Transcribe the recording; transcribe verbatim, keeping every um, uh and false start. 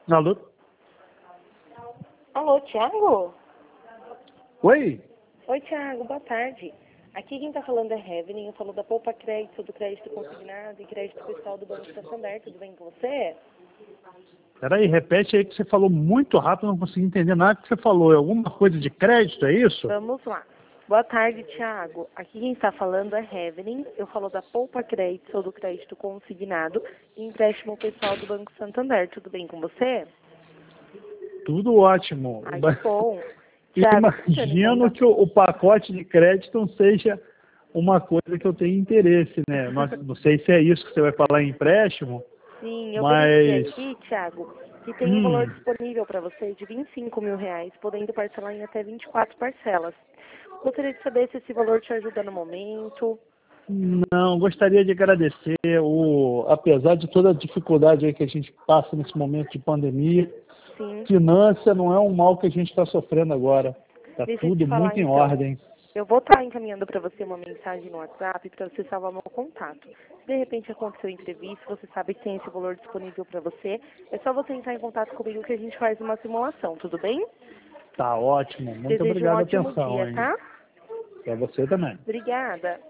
Alô? Alô, Thiago? Oi? Oi, Thiago, boa tarde. Aqui quem tá falando é Evelyn, eu falo da Poupa Crédito, do Crédito Consignado e Crédito Pessoal do Banco Santander, tudo bem com você? Peraí, repete aí que você falou muito rápido, não consegui entender nada que você falou. É alguma coisa de crédito, é isso? Vamos lá. Boa tarde, Thiago. Aqui quem está falando é Evelyn, eu falo da Poupa Crédito, ou do Crédito Consignado e Empréstimo Pessoal do Banco Santander, tudo bem com você? Tudo ótimo. Ai, que bom. Thiago, deixa eu lhe Imagino contar. que o, o pacote de crédito não seja uma coisa que eu tenho interesse, né? Não, não sei se é isso que você vai falar em empréstimo, Sim, eu verifiquei mas... aqui, Thiago, que tem um valor Hum, disponível para você de vinte e cinco mil reais, podendo parcelar em até vinte e quatro parcelas. Gostaria de saber se esse valor te ajuda no momento. não, gostaria de agradecer, o, apesar de toda a dificuldade aí que a gente passa nesse momento de pandemia, Sim. finança não é um mal que a gente está sofrendo agora. Está Deixa eu te tudo falar muito em então. ordem. Eu vou estar encaminhando para você uma mensagem no WhatsApp para você salvar meu contato. Se de repente aconteceu um imprevisto, você sabe que tem esse valor disponível para você, é só você entrar em contato comigo que a gente faz uma simulação, tudo bem? Tá ótimo. Muito Desejo um obrigado a ótimo atenção, dia, hein? tá? Para você também. Obrigada.